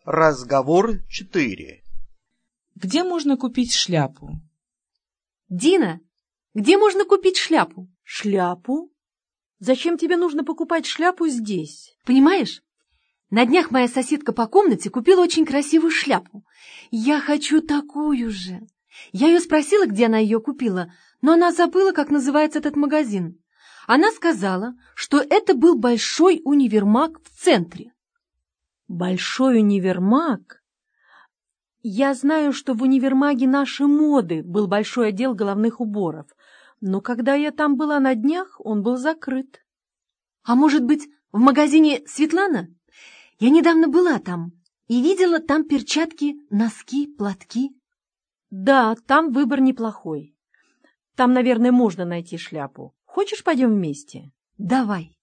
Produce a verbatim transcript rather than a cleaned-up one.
Разговор четыре. Где можно купить шляпу? Дина, где можно купить шляпу? Шляпу? Зачем тебе нужно покупать шляпу здесь? Понимаешь, на днях моя соседка по комнате купила очень красивую шляпу. Я хочу такую же. Я ее спросила, где она ее купила, но она забыла, как называется этот магазин. Она сказала, что это был большой универмаг в центре. Большой универмаг? Я знаю, что в универмаге «Наши моды» был большой отдел головных уборов, но когда я там была на днях, он был закрыт. А может быть, в магазине «Светлана»? Я недавно была там и видела там перчатки, носки, платки. Да, там выбор неплохой. Там, наверное, можно найти шляпу. Хочешь, пойдем вместе? Давай.